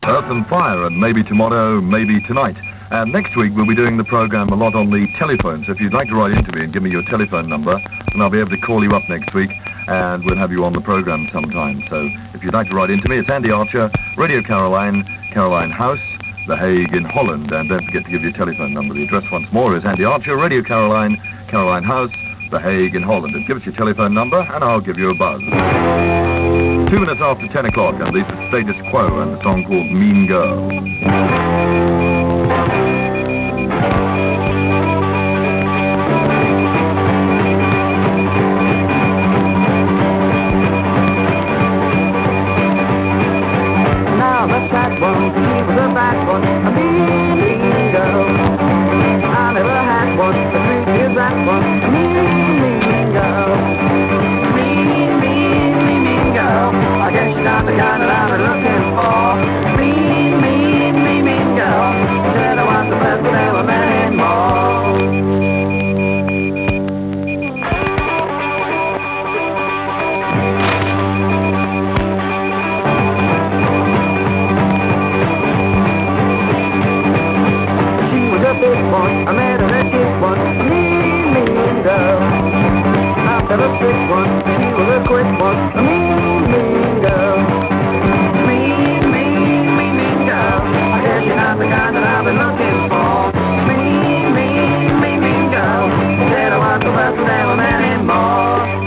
Earth and Fire, and maybe tomorrow, maybe tonight. And next week we'll be doing the program a lot on the telephone, so if you'd like to write into me and give me your telephone number, then I'll be able to call you up next week, and we'll have you on the program sometime. So if you'd like to write into me, it's Andy Archer, Radio Caroline, Caroline House, The Hague in Holland. And don't forget to give your telephone number. The address once more is Andy Archer, Radio Caroline, Caroline House, The Hague in Holland. And give us your telephone number and I'll give you a buzz. 2 minutes after 10 o'clock, and this is Status Quo and the song called Mean Girl. Now the sad one, she was a bad one, a mean girl. I never had one, the truth is that one, a mean girl. Mean girl. I guess she's not the kind that I was looking for. Mean girl. Said I was the best, but there were many more. Big one, I met her a big one, mean girl. After a big one, she was a quick one, a mean girl. Mean girl. I guess you're not the kind that I've been looking for. Mean girl. Said I was the best, but there were many more.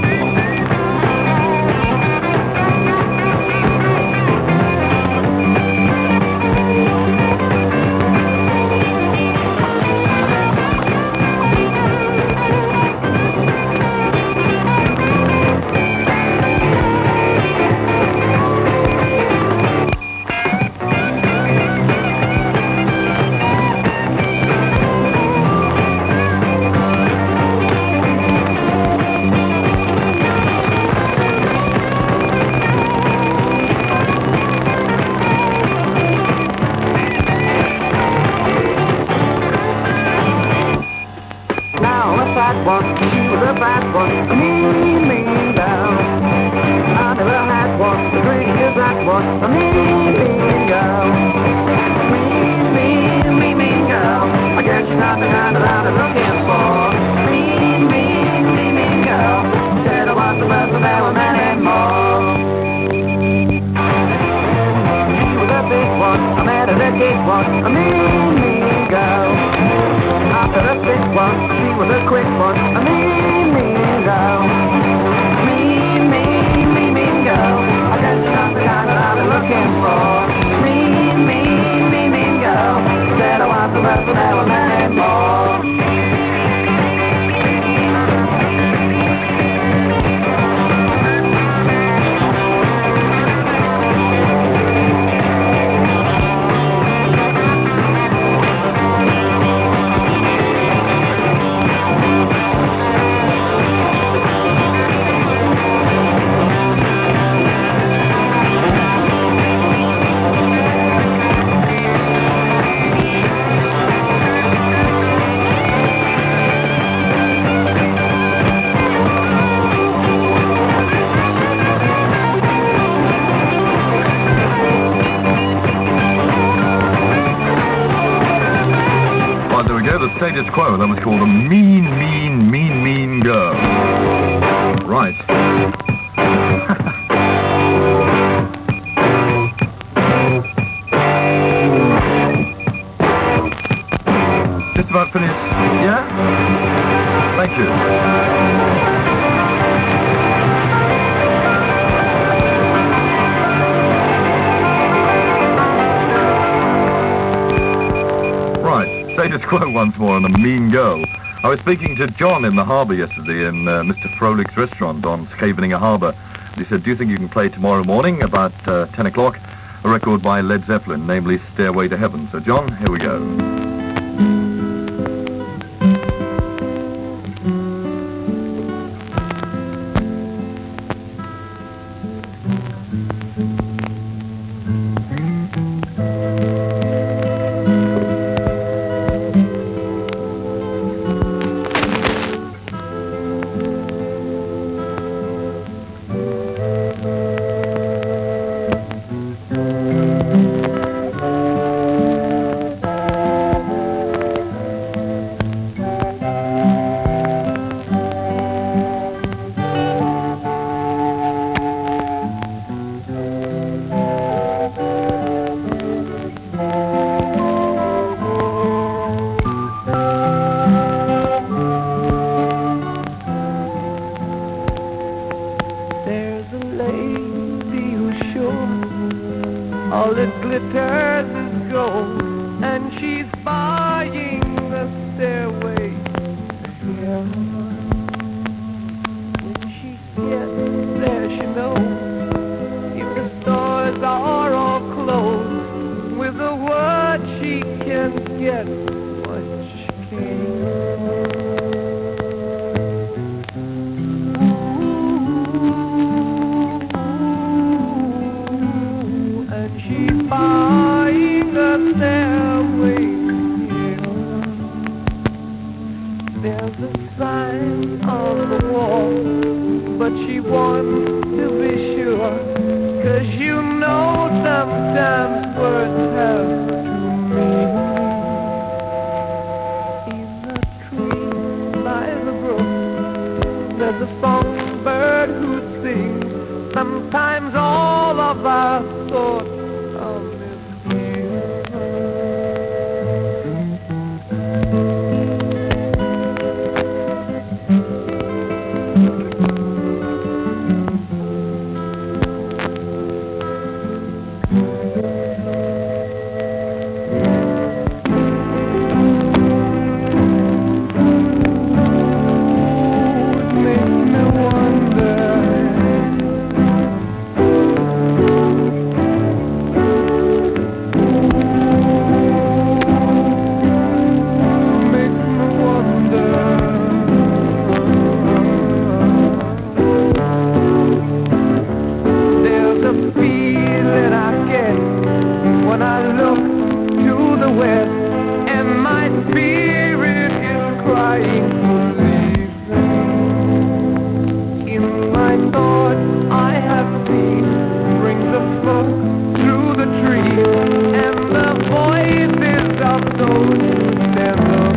One, she was a bad one, a mean girl. I never had one, the pretty is that one, a mean girl. Mean girl. I guess she's not the kind that I was looking for. Mean girl. Said I was the best, but there were many more. She was a big one, I met her a big one, a mean girl. After a big one, she was a quick one, a mean girl. Mean girl. I guess she's not the kind that I've been looking for. Mean girl. Said I was the best, but there were many more. The Status Quo, that was called a mean girl. Right. Just about finished, yeah? Thank you. Status Quo once more on a mean girl. I was speaking to John in the harbour yesterday in Mr. Froelic's restaurant on Scheveningen Harbour. He said, do you think you can play tomorrow morning about 10 o'clock a record by Led Zeppelin, namely Stairway to Heaven? So John, here we go. glitters as gold, and she's buying the stairway to heaven. When she gets there, she knows if the stores are all closed, with a word she can get what she can. And she's buying a stairway to heaven. There's a sign on the wall, but she wants to be sure, 'cause you know sometimes words have to mean. In a tree by the brook, there's a songbird who sings. Sometimes all of our thoughts are misgiven. When I look to the west, and my spirit is crying to leave them. In my thoughts I have seen rings of smoke through the trees, and the voices of those who never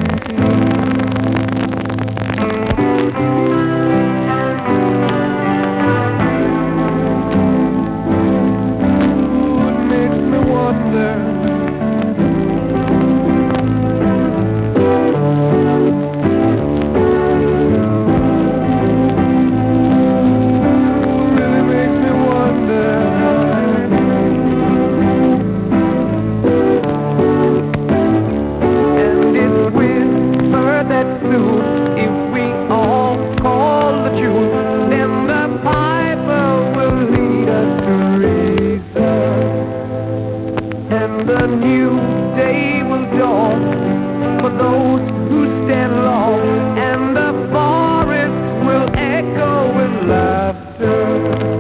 a new day will dawn for those who stand long, and the forest will echo with laughter.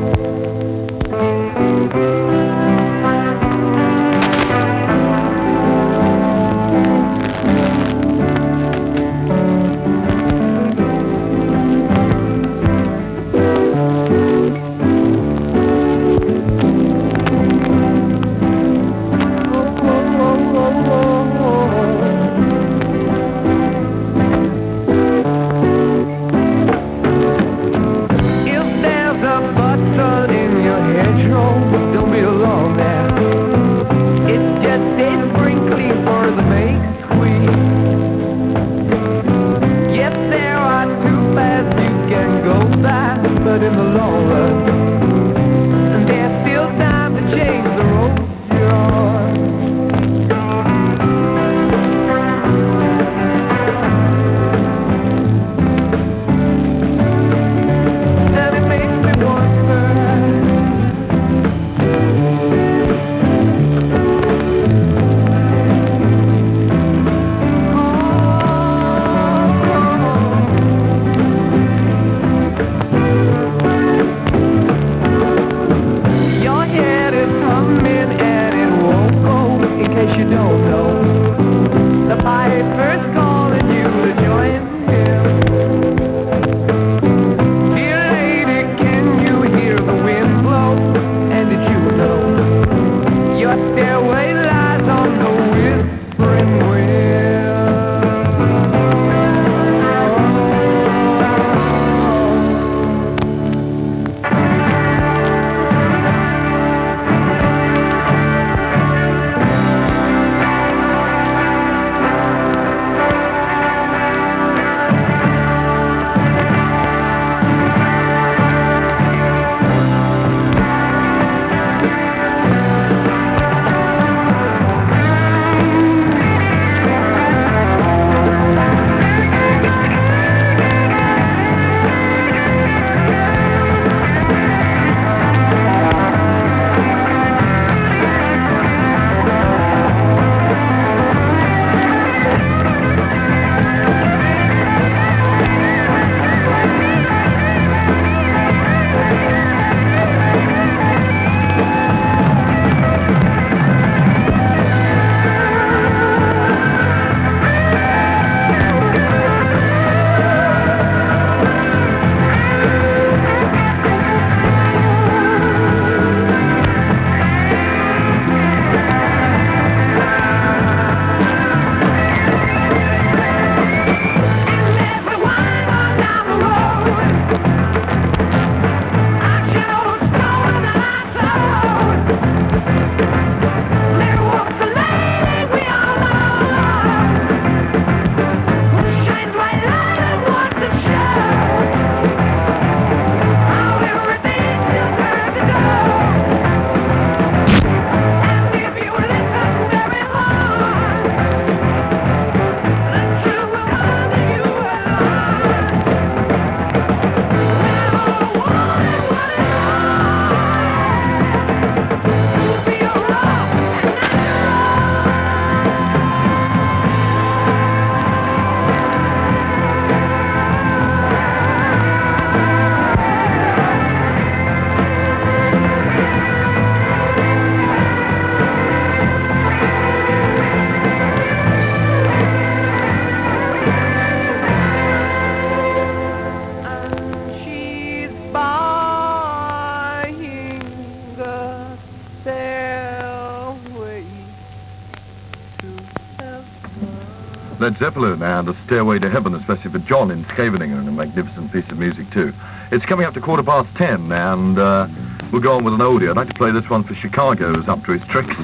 Led Zeppelin and A Stairway to Heaven, especially for John in Scheveningen, a magnificent piece of music too. It's coming up to 10:15, and we'll go on with an oldie. I'd like to play this one for Chicago, who's up to his tricks.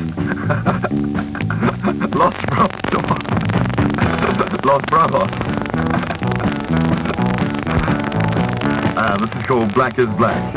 Los Bravos. Los Bravos. And this is called Black is Black.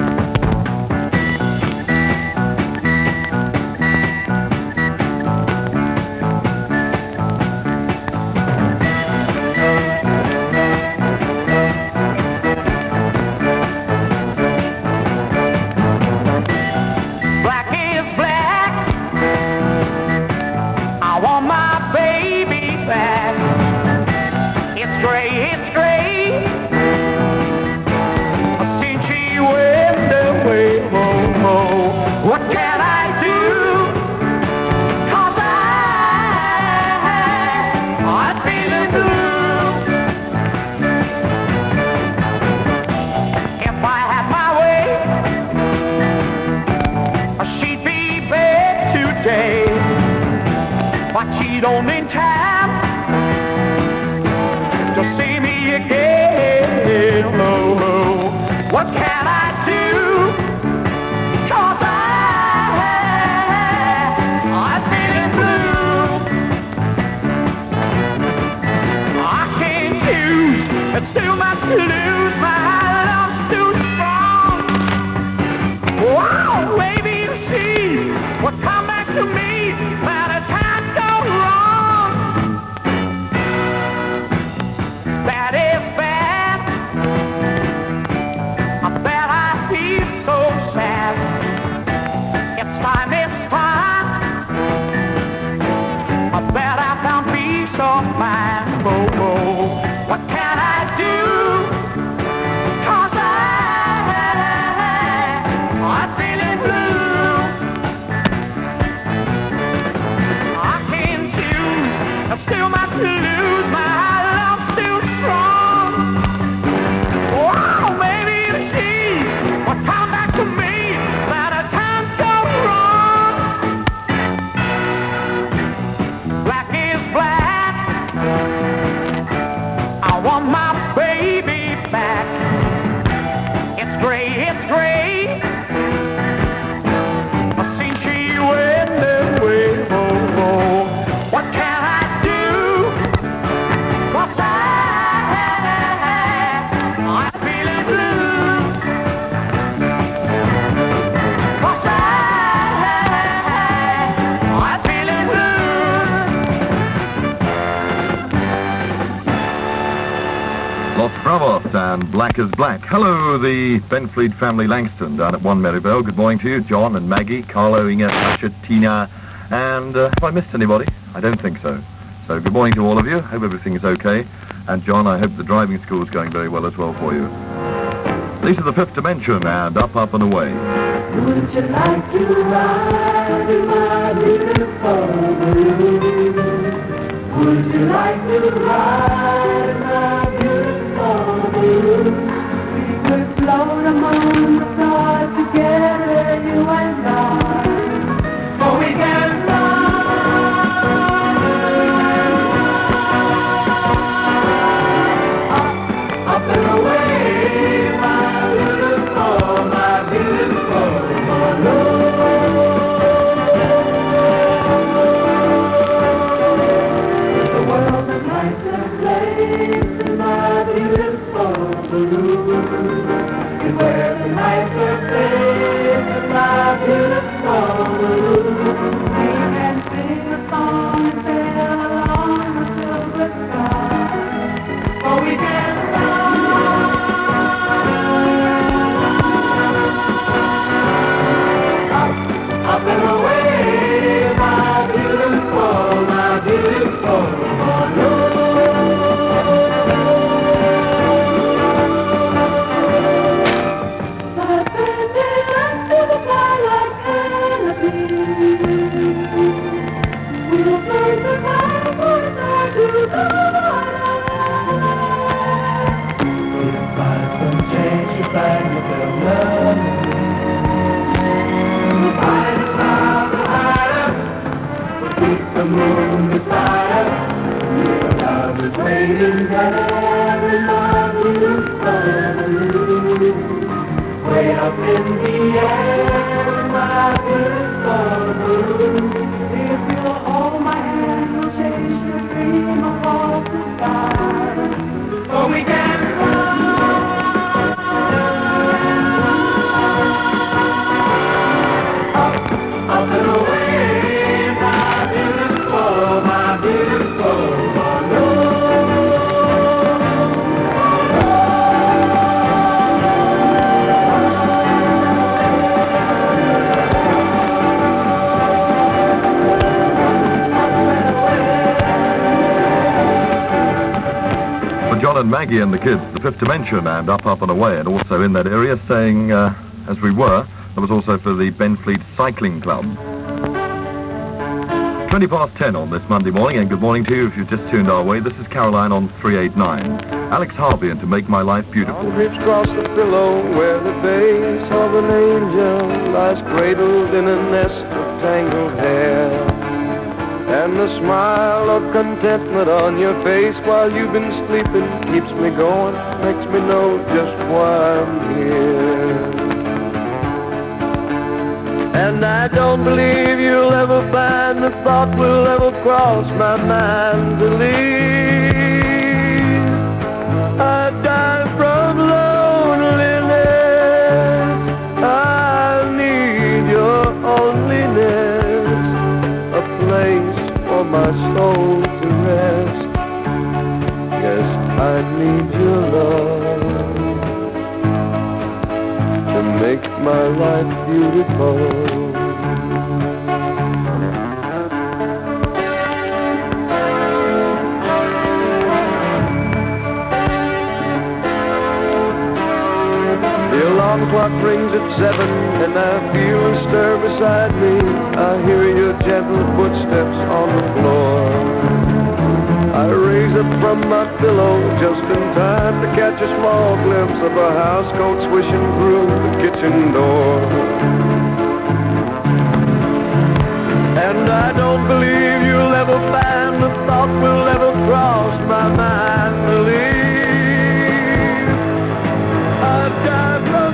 But she don't in time to see me again. Oh, oh. What can I do? 'Cause I'm feeling blue. I can't choose, it's too much to lose. My love's too strong. Wow, baby, you see what come back to me by the time. That is bad. I bet I feel so sad. It's time. I bet I found peace of mind. Oh, oh. What can I do? 'Cause I'm feeling blue. I can't choose. There's still much to lose. My love's too strong. Wow, maybe you see what come back to me that I can't go wrong. Black is black. I want my baby back. It's gray. Since she went away. Oh, oh. What can I do? 'Cause I'm feeling blue. 'Cause I'm feeling blue. Los Bravos and Black is Black. Hello, the Benfleet family Langston down at 1 Merivale. Good morning to you, John and Maggie, Carlo, Inga, Tasha, Tina, and have I missed anybody? I don't think so. So good morning to all of you. Hope everything is okay. And John, I hope the driving school is going very well as well for you. These are the Fifth Dimension and Up, Up and Away. Would you like to ride in my beautiful balloon? Would you like to ride in my beautiful balloon? We could float among the stars together, you and I. For we can fly up and away, my beautiful balloon. The world is nice and place in my beautiful balloon. And where the nights are place in my beautiful balloon. We can sing a song and sail along the silver sky. Or we can up and away, my beautiful balloon. Suspended under the twilight canopy, we'll face the time for the stars to guide. We'll find some change to find the love. Find a cloud behind us, we'll keep the moon beside us. We'll love was waiting there in my beautiful, way up in the air, my beautiful. If you'll hold my hand, we'll chase the dream of all goodbye. For we can fly. Up and away, my beautiful, my beautiful. For John and Maggie and the kids, the Fifth Dimension and Up, Up and Away, and also in that area saying, as we were, there was also for the Benfleet Cycling Club. 20 past 10 on this Monday morning, and good morning to you if you've just tuned our way. This is Caroline on 389. Alex Harvey and To Make My Life Beautiful. Creeps across the pillow where the face of an angel lies cradled in a nest of tangled hair. And the smile of contentment on your face while you've been sleeping keeps me going, makes me know just why I'm here. And I don't believe you'll ever find the thought will ever cross my mind to leave. I die from loneliness. I need your loneliness, a place for my soul to rest. Yes, I need your love to make my life beautiful. The alarm clock rings at 7 and I feel a stir beside me. I hear your gentle footsteps on the floor. I raise up from my pillow just in time to catch a small glimpse of a housecoat swishing through the kitchen door. And I don't believe you'll ever find the thought will ever cross my mind to leave. I die from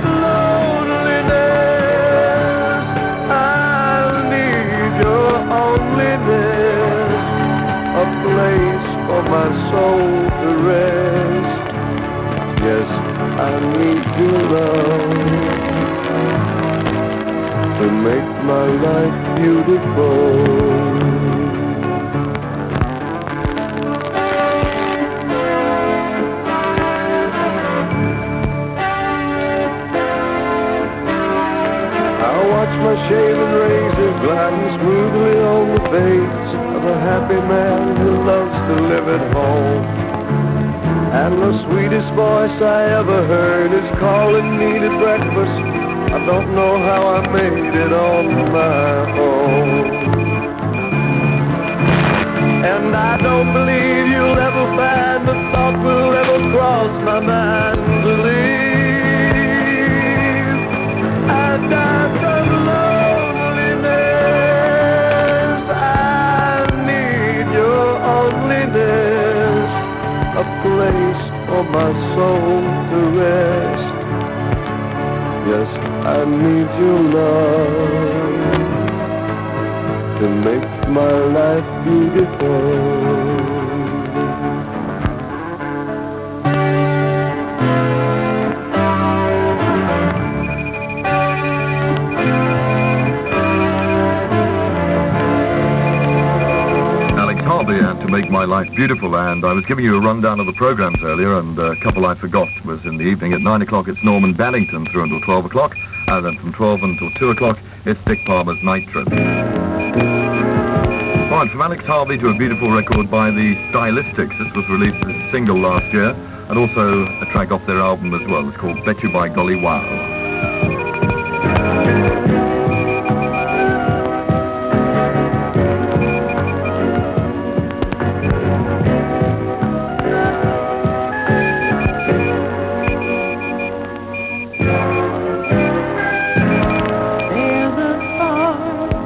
loneliness. I need your loneliness, a place for my soul to rest. Yes, I need your love to make my life beautiful. I watch my shaven razor gliding smoothly on the face of a happy man who loves to live at home. And the sweetest voice I ever heard is calling me to breakfast. I don't know how I made it on my own. And I don't believe you'll ever find the thought will ever cross my mind to leave. I die from loneliness. I need your loneliness, a place for my soul to rest. Yes, I need your love to make my life beautiful. And To Make My Life Beautiful, and I was giving you a rundown of the programs earlier, and a couple I forgot was in the evening. At 9 o'clock it's Norman Bannington through until 12 o'clock, and then from 12 until 2 o'clock it's Dick Palmer's Night Trip. Right, from Alex Harvey to a beautiful record by the Stylistics. This was released as a single last year, and also a track off their album as well. It's called Bet You By Golly Wow.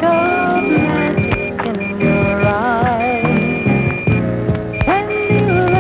When you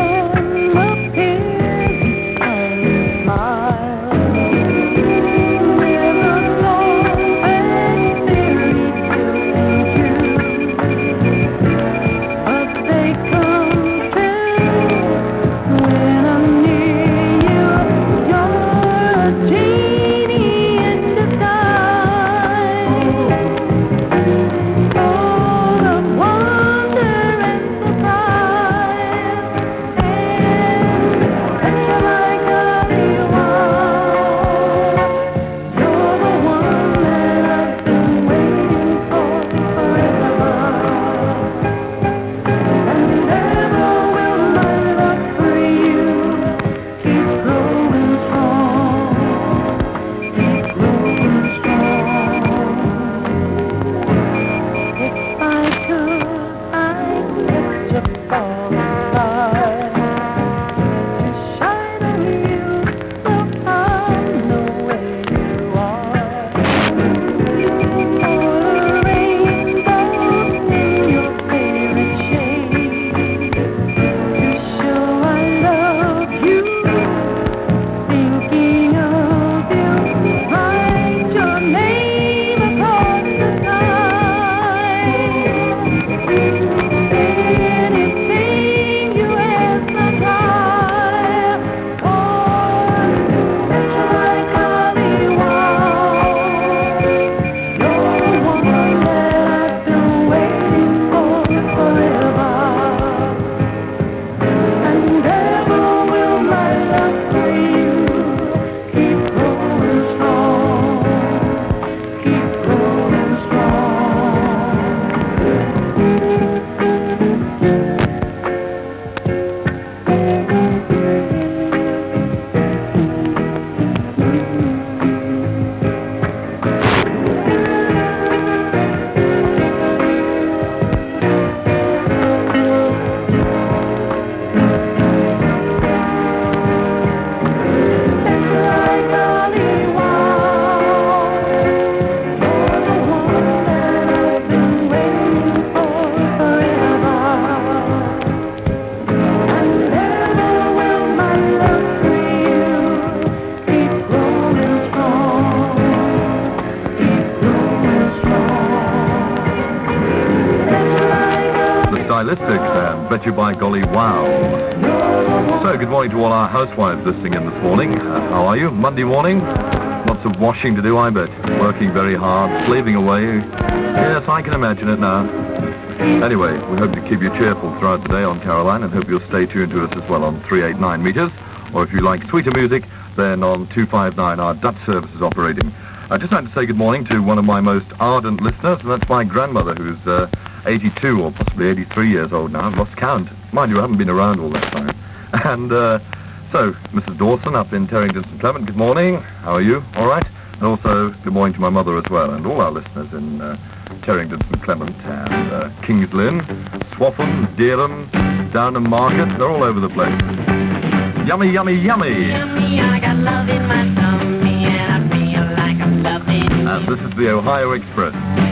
Stylistics and Bet You By Golly Wow. So good morning to all our housewives listening in this morning. How are you? Monday morning? Lots of washing to do, I bet. Working very hard, slaving away. Yes, I can imagine it now. Anyway, we hope to keep you cheerful throughout the day on Caroline and hope you'll stay tuned to us as well on 389 meters. Or if you like sweeter music, then on 259 our Dutch service is operating. I'd just like to say good morning to one of my most ardent listeners, and that's my grandmother, who's 82 or possibly 83 years old now. I've lost count. Mind you, I haven't been around all that time. And so, Mrs. Dawson up in Terrington St. Clement, good morning. How are you? All right? And also, good morning to my mother as well, and all our listeners in Terrington St. Clement and Kings Lynn, Swaffham, Dereham, Downham Market. They're all over the place. Yummy, yummy, yummy. Yummy, I got love in my tummy, and I feel like I'm loving you. And this is the Ohio Express.